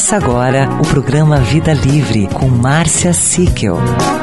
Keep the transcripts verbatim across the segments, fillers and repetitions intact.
Começa agora o programa Vida Livre com Márcia Sickel.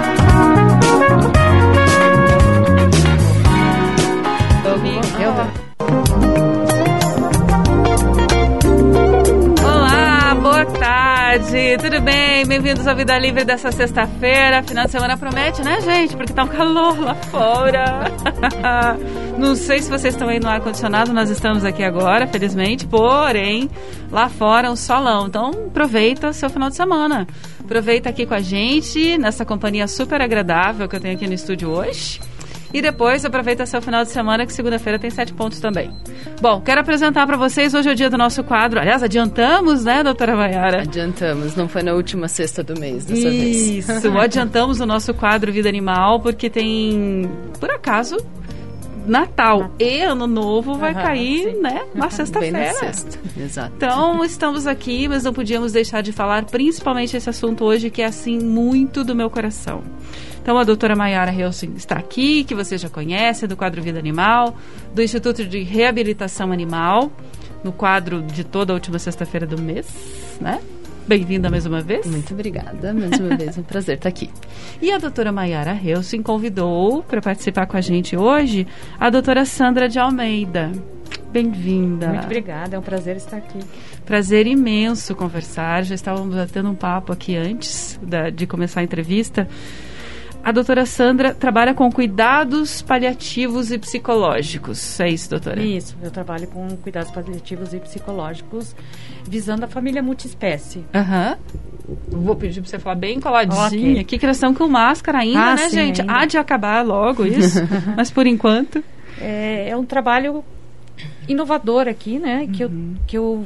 Olá, boa tarde, tudo bem? Bem-vindos ao Vida Livre dessa sexta-feira. Final de semana promete, né, gente? Porque tá um calor lá fora. Não sei se vocês estão aí no ar-condicionado, nós estamos aqui agora, felizmente. Porém, lá fora um solão. Então, aproveita seu final de semana. Aproveita aqui com a gente, nessa companhia super agradável que eu tenho aqui no estúdio hoje. E depois aproveita seu final de semana, que segunda-feira tem sete pontos também. Bom, quero apresentar para vocês, hoje é o dia do nosso quadro. Aliás, adiantamos, né, doutora Maiara? Adiantamos, não foi na última sexta do mês dessa Isso, vez. Isso, adiantamos o nosso quadro Vida Animal, porque tem, por acaso, Natal, Natal. e Ano Novo vai uhum, cair, sim. né, na sexta-feira. Bem na sexta, exato. Então, estamos aqui, mas não podíamos deixar de falar, principalmente esse assunto hoje, que é, assim, muito do meu coração. Então, a doutora Maiara Helsing está aqui, que você já conhece, do quadro Vida Animal, do Instituto de Reabilitação Animal, no quadro de toda a última sexta-feira do mês, né? Bem-vinda mais uma vez. Muito obrigada, mais uma vez, é um prazer estar aqui. E a doutora Maiara Helsing convidou para participar com a gente hoje a doutora Sandra de Almeida. Bem-vinda. Muito obrigada, é um prazer estar aqui. Prazer imenso conversar, já estávamos tendo um papo aqui antes da, de começar a entrevista. A doutora Sandra trabalha com cuidados paliativos e psicológicos. É isso, doutora? Isso, eu trabalho com cuidados paliativos e psicológicos visando a família multiespécie. Aham. Uhum. Vou pedir para você falar bem coladinha okay. aqui, que eles estão com máscara ainda, ah, né, sim, gente? ainda. Há de acabar logo isso, mas por enquanto... É, é um trabalho inovador aqui, né? Uhum. Que, eu, que eu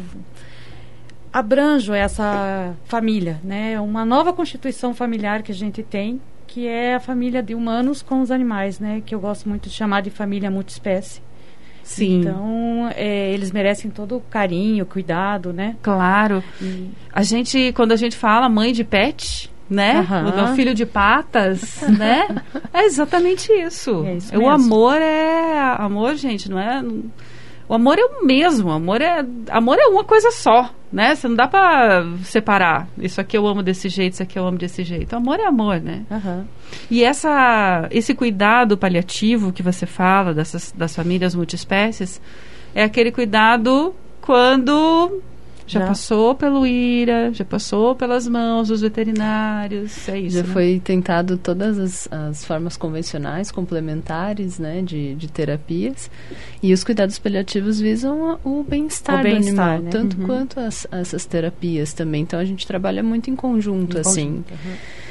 abranjo essa família, né? Uma nova constituição familiar que a gente tem, que é a família de humanos com os animais, né? Que eu gosto muito de chamar de família multiespécie. Sim. Então, é, eles merecem todo o carinho, cuidado, né? Claro. E... A gente, quando a gente fala mãe de pet, né? Uhum. O meu filho de patas, né? É exatamente isso. É isso o mesmo. amor é... Amor, gente, não é... O amor é o mesmo, amor é, amor é uma coisa só, né? Você não dá pra separar. Isso aqui eu amo desse jeito, isso aqui eu amo desse jeito. Amor é amor, né? Uhum. E essa, esse cuidado paliativo que você fala dessas, das famílias multiespécies é aquele cuidado quando já, já passou pelo I R A, já passou pelas mãos dos veterinários, é isso, Já né? foi tentado todas as, as formas convencionais, complementares, né, de, de terapias. E os cuidados paliativos visam a, o bem-estar, o bem-estar, do animal, né? tanto Uhum. quanto as, essas terapias também. Então, a gente trabalha muito em conjunto, em assim. Conjunto, uhum.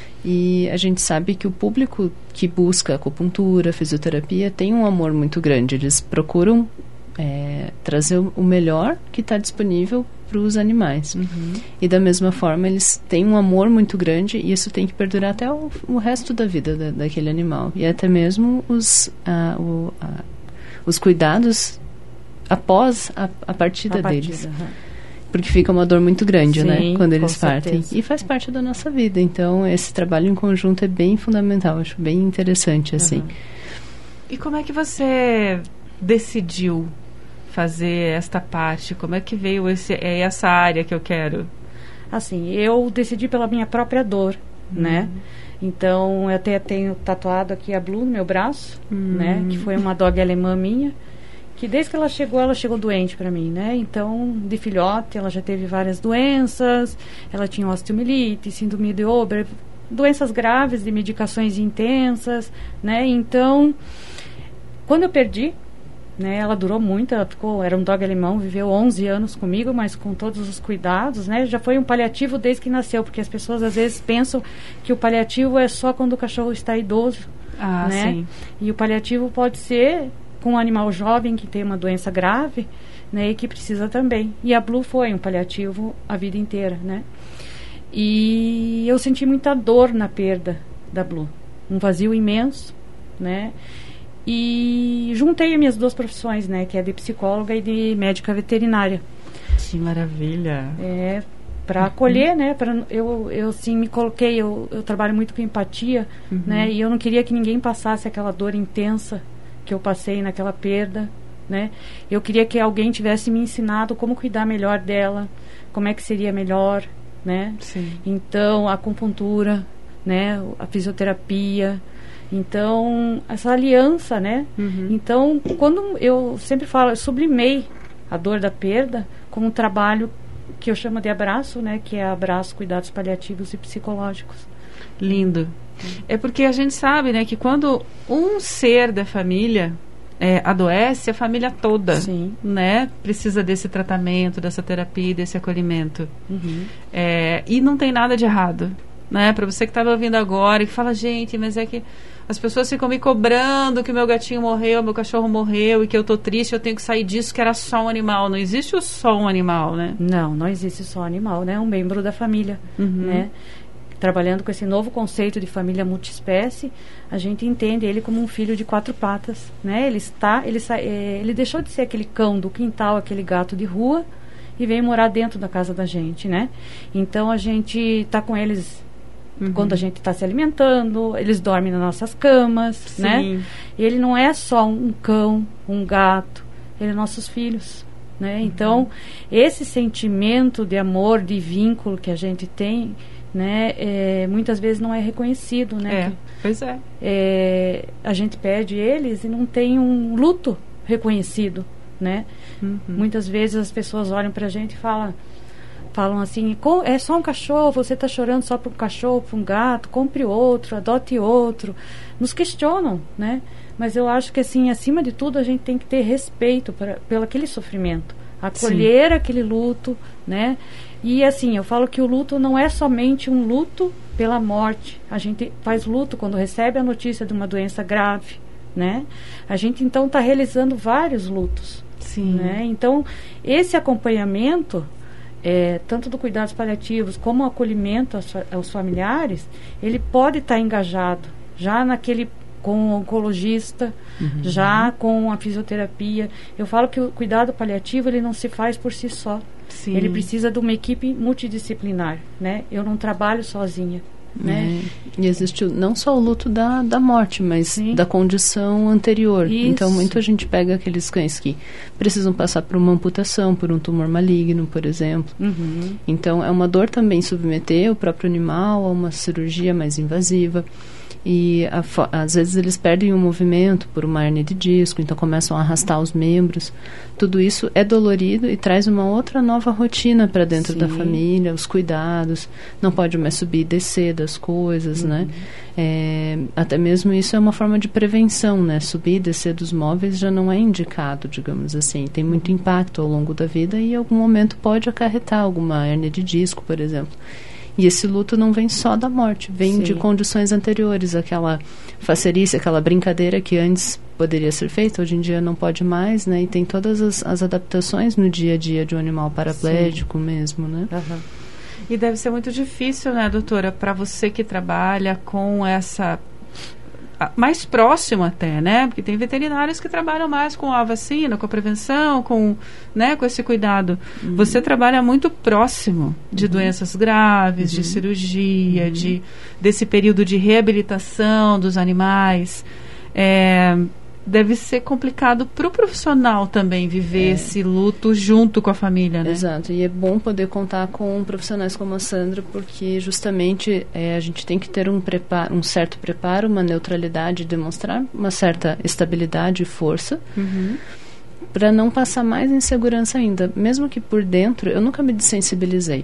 E a gente sabe que o público que busca acupuntura, fisioterapia, tem um amor muito grande. Eles procuram é, trazer o melhor que está disponível para os animais. Uhum. E da mesma forma eles têm um amor muito grande e isso tem que perdurar até o, o resto da vida da, daquele animal. E até mesmo os, uh, o, uh, os cuidados após a, a partida, a partida deles. Uhum. Porque fica uma dor muito grande, Sim, né? Quando eles com partem. certeza. E faz parte da nossa vida. Então, esse trabalho em conjunto é bem fundamental. Acho bem interessante, assim. Uhum. E como é que você decidiu fazer esta parte? Como é que veio esse, é essa área que eu quero? Assim, eu decidi pela minha própria dor, uhum. né? Então, eu até tenho tatuado aqui a Blue no meu braço, uhum. né? Que foi uma dog alemã minha, que desde que ela chegou, ela chegou doente para mim, né? Então, de filhote, ela já teve várias doenças, ela tinha osteomielite, síndrome de Ober, doenças graves de medicações intensas, né? Então, quando eu perdi, né, ela durou muito, ela ficou, era um dog alemão, viveu onze anos comigo, mas com todos os cuidados, né, já foi um paliativo desde que nasceu, porque as pessoas às vezes pensam que o paliativo é só quando o cachorro está idoso, ah, né, sim. E o paliativo pode ser com um animal jovem que tem uma doença grave, né, e que precisa também, e a Blue foi um paliativo a vida inteira, né, e eu senti muita dor na perda da Blue, um vazio imenso, né. E juntei as minhas duas profissões, né? Que é de psicóloga e de médica veterinária. Que maravilha! É, para acolher, né? Pra, eu, eu, sim, me coloquei... Eu, eu trabalho muito com empatia, uhum. né? E eu não queria que ninguém passasse aquela dor intensa que eu passei naquela perda, né? Eu queria que alguém tivesse me ensinado como cuidar melhor dela, como é que seria melhor, né? Sim. Então, a acupuntura, né? A fisioterapia. Então, essa aliança, né? Uhum. Então, quando eu sempre falo, eu sublimei a dor da perda com um trabalho que eu chamo de abraço, né? Que é abraço, cuidados paliativos e psicológicos. Lindo. É porque a gente sabe, né, que quando um ser da família é, adoece, a família toda, Sim. né, precisa desse tratamento, dessa terapia, desse acolhimento. Uhum. É, e não tem nada de errado, né? Para você que estava ouvindo agora e que fala, gente, mas é que as pessoas ficam me cobrando que o meu gatinho morreu, meu cachorro morreu e que eu tô triste, eu tenho que sair disso, que era só um animal. Não existe o só um animal, né? Não, não existe só animal, né? É um membro da família, Uhum. né? Trabalhando com esse novo conceito de família multiespécie, a gente entende ele como um filho de quatro patas, né? Ele está, ele, sa- é, ele deixou de ser aquele cão do quintal, aquele gato de rua e veio morar dentro da casa da gente, né? Então a gente está com eles Uhum. quando a gente está se alimentando, eles dormem nas nossas camas, Sim. né? E ele não é só um cão, um gato, ele é nossos filhos, né? Então esse sentimento de amor, de vínculo que a gente tem, né, é, muitas vezes não é reconhecido, né? É, Que, pois é. é, a gente perde eles e não tem um luto reconhecido, né? Uhum. Muitas vezes as pessoas olham pra gente e falam, falam assim, "Co- é só um cachorro, você está chorando só por um cachorro, por um gato, compre outro, adote outro." Nos questionam, né? Mas eu acho que, assim, acima de tudo, a gente tem que ter respeito pra, pelo aquele sofrimento, acolher Sim. aquele luto, né? E, assim, eu falo que o luto não é somente um luto pela morte. A gente faz luto quando recebe a notícia de uma doença grave, né? A gente, então, está realizando vários lutos. Sim. Né? Então, esse acompanhamento, é, tanto do cuidados paliativos como o acolhimento aos, aos familiares, ele pode estar tá engajado já naquele com o oncologista, uhum. já com a fisioterapia. Eu falo que o cuidado paliativo ele não se faz por si só. Sim. Ele precisa de uma equipe multidisciplinar, né? Eu não trabalho sozinha. Né? É. E existe não só o luto da, da morte, mas Sim. da condição anterior. Isso. Então, muita gente pega aqueles cães que precisam passar por uma amputação, por um tumor maligno, por exemplo. Uhum. Então, é uma dor também submeter o próprio animal a uma cirurgia mais invasiva. E a, às vezes eles perdem o movimento por uma hérnia de disco, então começam a arrastar os membros. Tudo isso é dolorido e traz uma outra nova rotina para dentro Sim. da família, os cuidados, não pode mais subir e descer das coisas, uhum. né? É, até mesmo isso é uma forma de prevenção, né? Subir e descer dos móveis já não é indicado, digamos assim. Tem muito impacto ao longo da vida e em algum momento pode acarretar alguma hérnia de disco, por exemplo. E esse luto não vem só da morte, vem Sim. de condições anteriores, aquela facerice, aquela brincadeira que antes poderia ser feita, hoje em dia não pode mais, né? E tem todas as, as adaptações no dia a dia de um animal paraplégico Sim. mesmo, né? Uhum. E deve ser muito difícil, né, doutora, para você que trabalha com essa... mais próximo até, né? Porque tem veterinários que trabalham mais com a vacina, com a prevenção, com, né, com esse cuidado. Uhum. Você trabalha muito próximo de uhum. doenças graves, uhum. de cirurgia, uhum. de, desse período de reabilitação dos animais. É, deve ser complicado para o profissional também viver é. esse luto junto com a família, né? Exato, e é bom poder contar com profissionais como a Sandra, porque justamente é, a gente tem que ter um, preparo, um certo preparo, uma neutralidade, demonstrar uma certa estabilidade e força, uhum. para não passar mais insegurança ainda. Mesmo que por dentro, eu nunca me desensibilizei.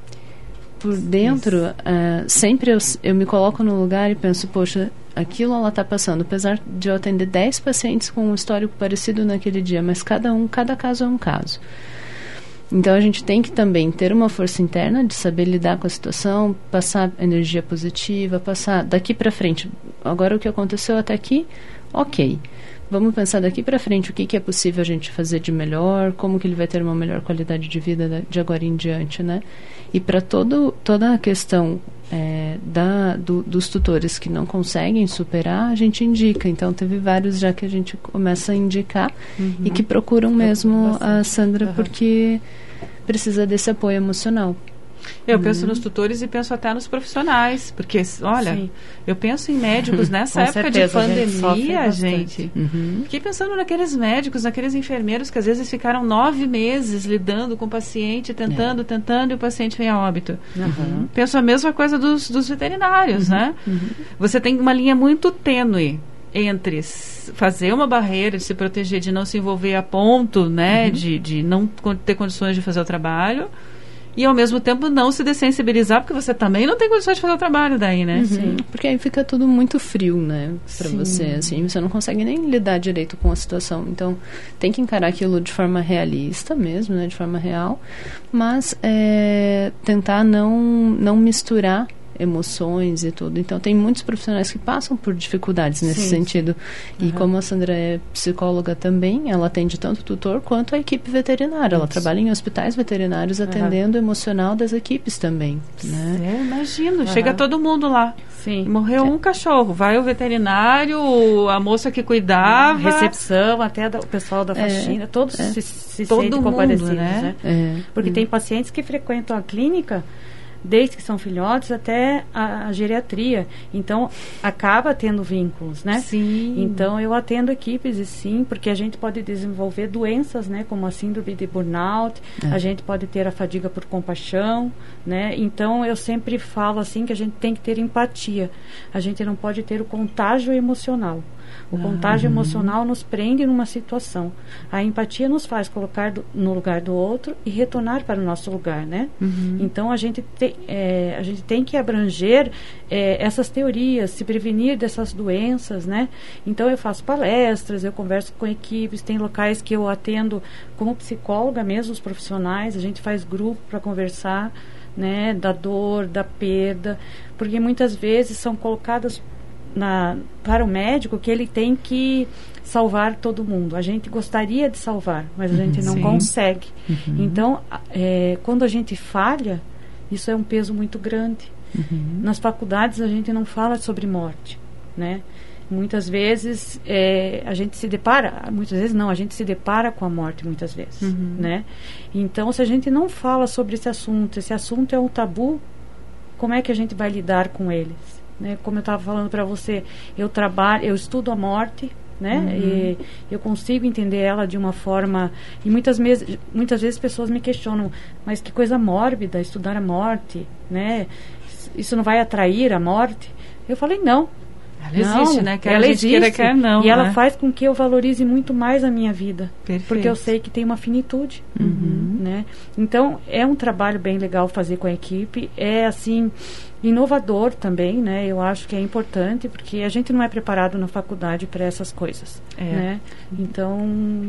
Por dentro, uh, sempre eu, eu me coloco no lugar e penso, poxa, aquilo ela está passando, apesar de eu atender dez pacientes com um histórico parecido naquele dia, mas cada um, cada caso é um caso. Então a gente tem que também ter uma força interna de saber lidar com a situação, passar energia positiva, passar daqui para frente. Agora o que aconteceu até aqui, ok. Vamos pensar daqui para frente o que, que é possível a gente fazer de melhor, como que ele vai ter uma melhor qualidade de vida de agora em diante, né? E para todo, toda a questão é, da, do, dos tutores que não conseguem superar, a gente indica. Então, teve vários já que a gente começa a indicar uhum. e que procuram mesmo a Sandra uhum. porque precisa desse apoio emocional. Eu penso nos tutores e penso até nos profissionais, porque, olha, Sim. eu penso em médicos nessa época certeza, de pandemia, gente. gente. Uhum. Fiquei pensando naqueles médicos, naqueles enfermeiros que às vezes ficaram nove meses lidando com o paciente, tentando, é. tentando, e o paciente vem a óbito. Uhum. Penso a mesma coisa dos, dos veterinários, uhum. né? Uhum. Você tem uma linha muito tênue entre fazer uma barreira, de se proteger, de não se envolver a ponto, né, uhum. de, de não ter condições de fazer o trabalho, e ao mesmo tempo não se dessensibilizar, porque você também não tem condições de fazer o trabalho daí, né? Uhum. Sim. Porque aí fica tudo muito frio, né, pra Sim. você, assim, você não consegue nem lidar direito com a situação. Então, tem que encarar aquilo de forma realista mesmo, né, de forma real, mas é, tentar não, não misturar emoções e tudo. Então, tem muitos profissionais que passam por dificuldades nesse Sim. sentido. E uhum. como a Sandra é psicóloga também, ela atende tanto o tutor quanto a equipe veterinária. Ela Isso. trabalha em hospitais veterinários uhum. atendendo o emocional das equipes também. Né? É, imagino. Uhum. Chega todo mundo lá. Sim. Morreu é. um cachorro. Vai o veterinário, a moça que cuidava. Recepção, até da, o pessoal da faxina. É. Todos é. se, se todo sentem mundo, compadecidos. Né? né? É. Porque uhum. tem pacientes que frequentam a clínica desde que são filhotes até a, a geriatria. Então, acaba tendo vínculos, né? Sim. Então, eu atendo equipes, e sim, porque a gente pode desenvolver doenças, né? Como a síndrome de burnout, é. a gente pode ter a fadiga por compaixão, né? Então, eu sempre falo, assim, que a gente tem que ter empatia. A gente não pode ter o contágio emocional. O contágio uhum. emocional nos prende numa situação. A empatia nos faz colocar do, no lugar do outro e retornar para o nosso lugar, né? Uhum. Então, a gente, te, é, a gente tem que abranger é, essas teorias, se prevenir dessas doenças, né? Então, eu faço palestras, eu converso com equipes, tem locais que eu atendo como psicóloga mesmo, os profissionais, a gente faz grupo para conversar, né? Da dor, da perda, porque muitas vezes são colocadas Na, para o médico que ele tem que salvar todo mundo. A gente gostaria de salvar, mas a gente não Sim. consegue. Uhum. Então, é, quando a gente falha, isso é um peso muito grande. Uhum. Nas faculdades a gente não fala sobre morte, né? Muitas vezes é, a gente se depara, muitas vezes não, a gente se depara com a morte muitas vezes, uhum. né? Então, se a gente não fala sobre esse assunto, esse assunto é um tabu, como é que a gente vai lidar com eles? Né? Como eu estava falando para você, eu trabalho, eu estudo a morte, né? Uhum. E eu consigo entender ela de uma forma, e muitas vezes, muitas vezes pessoas me questionam, mas que coisa mórbida estudar a morte, né? Isso não vai atrair a morte? Eu falei, não. Ela não, existe, né? Quer ela a gente existe, queira, quer não, e né? ela faz com que eu valorize muito mais a minha vida. Perfeito. Porque eu sei que tem uma finitude. Uhum. Né? Então, é um trabalho bem legal fazer com a equipe. É, assim, inovador também, né? Eu acho que é importante, porque a gente não é preparado na faculdade para essas coisas. É. Né? Então...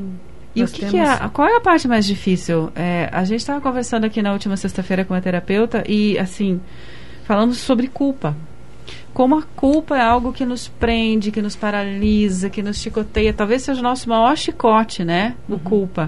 E o que, temos... que é, qual é a parte mais difícil? É, a gente estava conversando aqui na última sexta-feira com a terapeuta e, assim, falamos sobre culpa. Como a culpa é algo que nos prende, que nos paralisa, que nos chicoteia. Talvez seja o nosso maior chicote, né? O uhum. culpa.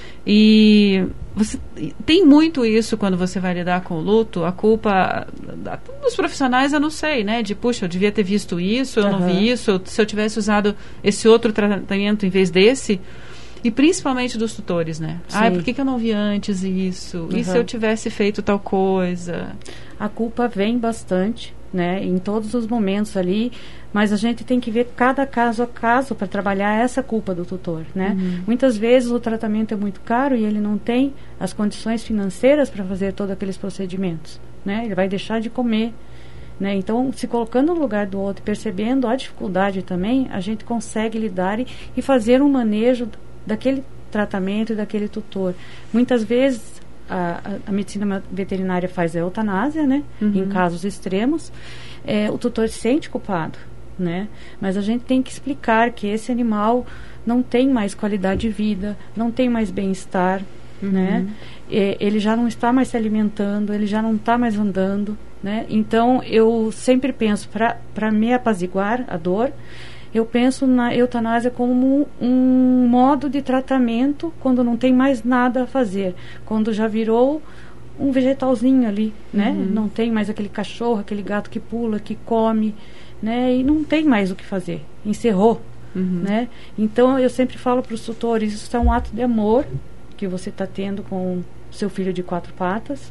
E você tem muito isso quando você vai lidar com o luto. A culpa dos profissionais, eu não sei, né? De, puxa, eu devia ter visto isso, eu uhum. não vi isso. Se eu tivesse usado esse outro tratamento em vez desse... E principalmente dos tutores, né? Ah, por que, que eu não vi antes isso? Uhum. E se eu tivesse feito tal coisa? A culpa vem bastante, né? Em todos os momentos ali, mas a gente tem que ver cada caso a caso para trabalhar essa culpa do tutor, né? Uhum. Muitas vezes o tratamento é muito caro e ele não tem as condições financeiras para fazer todos aqueles procedimentos, né? Ele vai deixar de comer, né? Então, se colocando no lugar do outro, percebendo a dificuldade também, a gente consegue lidar e, e fazer um manejo daquele tratamento e daquele tutor. Muitas vezes a, a, a medicina veterinária faz a eutanásia, né? Uhum. Em casos extremos, é, o tutor se sente culpado, né? Mas a gente tem que explicar que esse animal não tem mais qualidade de vida, não tem mais bem-estar, uhum. né? E, ele já não está mais se alimentando, ele já não está mais andando, né? Então, eu sempre penso, para me apaziguar a dor, eu penso na eutanásia como um modo de tratamento quando não tem mais nada a fazer, quando já virou um vegetalzinho ali, né? Uhum. Não tem mais aquele cachorro, aquele gato que pula, que come, né? E não tem mais o que fazer, encerrou, uhum. né? Então, eu sempre falo para os tutores, isso é um ato de amor que você está tendo com seu filho de quatro patas,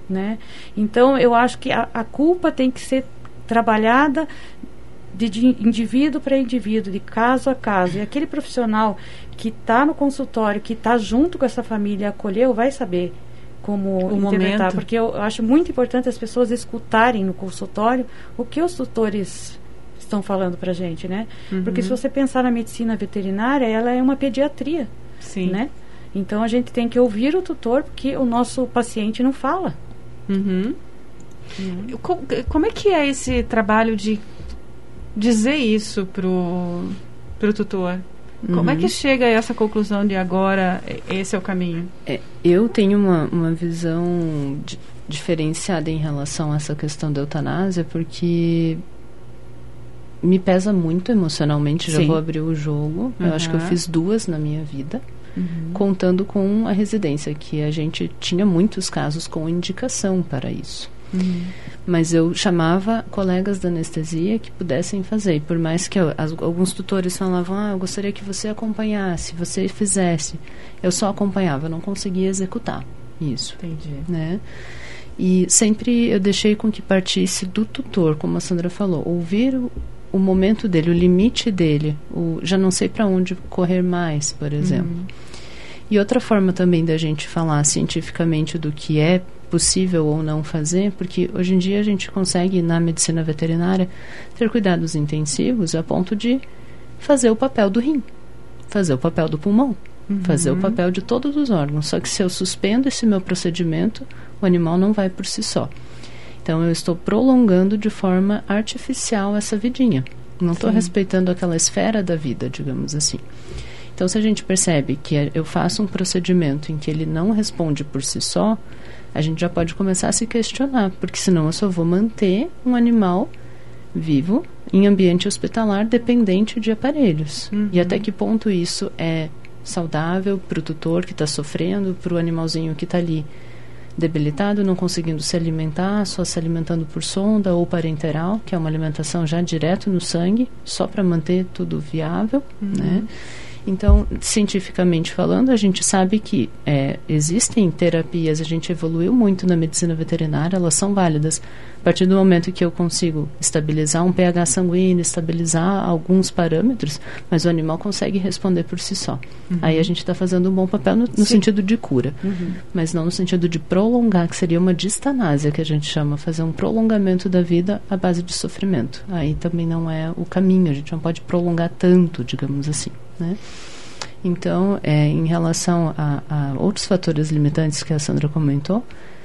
né? Então, eu acho que a, a culpa tem que ser trabalhada de, de indivíduo para indivíduo, de caso a caso. E aquele profissional que está no consultório, que está junto com essa família, acolheu, vai saber como o interpretar. momento. Porque eu acho muito importante as pessoas escutarem no consultório o que os tutores estão falando para a gente, né? Uhum. Porque se você pensar na medicina veterinária, ela é uma pediatria, Sim. né? Então, a gente tem que ouvir o tutor, porque o nosso paciente não fala. Uhum. Uhum. Como, como é que é esse trabalho de dizer isso pro, pro tutor? Como Uhum. é que chega a essa conclusão de agora esse é o caminho? É, eu tenho uma, uma visão di- diferenciada em relação a essa questão da eutanásia, porque me pesa muito emocionalmente. Já Sim. vou abrir o jogo. Uhum. Eu acho que eu fiz duas na minha vida, Uhum. contando com a residência, que a gente tinha muitos casos com indicação para isso. Uhum. Mas eu chamava colegas da anestesia que pudessem fazer. E por mais que eu, as, alguns tutores falavam, ah, eu gostaria que você acompanhasse, você fizesse. Eu só acompanhava, eu não conseguia executar isso. Entendi. Né? E sempre eu deixei com que partisse do tutor, como a Sandra falou, ouvir o, o momento dele, o limite dele, o, já não sei para onde correr mais, por exemplo. Uhum. E outra forma também da gente falar cientificamente do que é possível ou não fazer, porque hoje em dia a gente consegue, na medicina veterinária, ter cuidados intensivos a ponto de fazer o papel do rim, fazer o papel do pulmão, uhum. fazer o papel de todos os órgãos. Só que se eu suspendo esse meu procedimento, o animal não vai por si só. Então eu estou prolongando de forma artificial essa vidinha. Não estou respeitando aquela esfera da vida, digamos assim. Então, se a gente percebe que eu faço um procedimento em que ele não responde por si só, a gente já pode começar a se questionar, porque senão eu só vou manter um animal vivo em ambiente hospitalar dependente de aparelhos. Uhum. E até que ponto isso é saudável para o tutor que está sofrendo, para o animalzinho que está ali debilitado, não conseguindo se alimentar, só se alimentando por sonda ou parenteral, que é uma alimentação já direto no sangue, só para manter tudo viável, uhum. né? Então, cientificamente falando, a gente sabe que é, existem terapias, a gente evoluiu muito na medicina veterinária, elas são válidas. A partir do momento que eu consigo estabilizar um pH sanguíneo, estabilizar alguns parâmetros, mas o animal consegue responder por si só. Uhum. Aí a gente está fazendo um bom papel no, no sentido de cura, uhum. mas não no sentido de prolongar, que seria uma distanásia, que a gente chama, fazer um prolongamento da vida à base de sofrimento. Aí também não é o caminho, a gente não pode prolongar tanto, digamos assim. Né? Então, é, em relação a, a outros fatores limitantes que a Sandra comentou,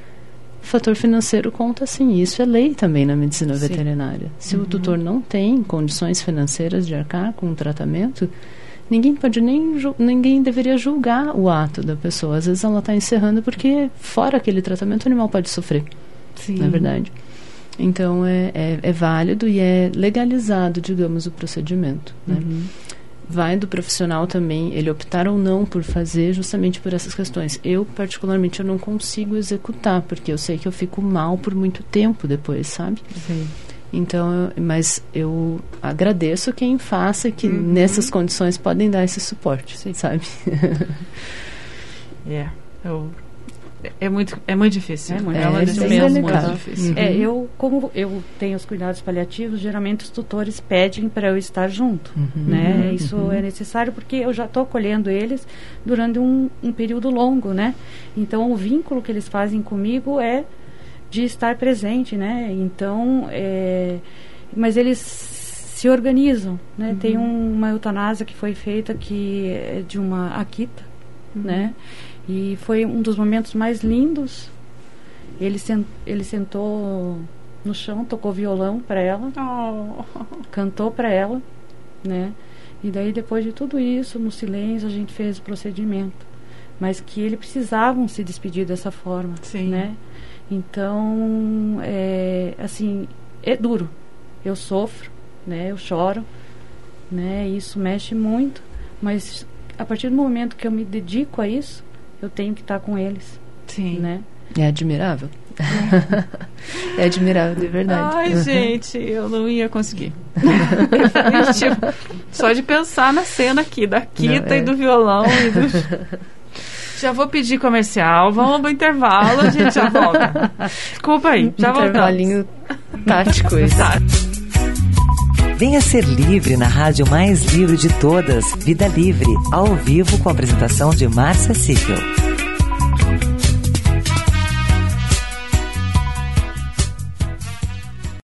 o fator financeiro conta sim, isso é lei também na medicina sim. veterinária. Se uhum. o tutor não tem condições financeiras de arcar com o tratamento, ninguém pode nem, ninguém deveria julgar o ato da pessoa. Às vezes ela está encerrando porque fora aquele tratamento o animal pode sofrer, sim. não é verdade? Então, é, é, é válido e é legalizado, digamos, o procedimento, né? Uhum. Vai do profissional também, ele optar ou não por fazer justamente por essas questões. Eu, particularmente, eu não consigo executar, porque eu sei que eu fico mal por muito tempo depois, sabe? Sim. Então, eu, mas eu agradeço quem faça, que uhum. nessas condições podem dar esse suporte, sim. sabe? É, yeah. eu... É muito, é muito difícil. É, muito, é, é uma decisão muito difícil. Uhum. É, eu, como eu tenho os cuidados paliativos, geralmente os tutores pedem para eu estar junto. Uhum. Né? Uhum. Isso uhum. é necessário porque eu já estou acolhendo eles durante um, um período longo, né? Então, o vínculo que eles fazem comigo é de estar presente, né? Então, é, mas eles se organizam, né? Uhum. Tem um, uma eutanásia que foi feita que é de uma Akita, uhum. né? E foi um dos momentos mais lindos. Ele, sent, ele sentou no chão, tocou violão para ela, oh. cantou para ela, né? E daí, depois de tudo isso, no silêncio, a gente fez o procedimento. Mas que eles precisavam se despedir dessa forma, sim. né? Então, é, assim, é duro. Eu sofro, né? Eu choro, né? Isso mexe muito. Mas, a partir do momento que eu me dedico a isso, eu tenho que estar com eles. Sim. Né? É admirável. É, é admirável, de verdade. Ai, uhum. gente, eu não ia conseguir. tipo, só de pensar na cena aqui, da Kita é. e do violão. E do... Já vou pedir comercial, vamos pro intervalo, a gente já volta. Desculpa aí, já voltamos. Intervalinho tático esse. Tá. Venha ser livre na rádio mais livre de todas, Vida Livre, ao vivo com a apresentação de Márcia Sickel.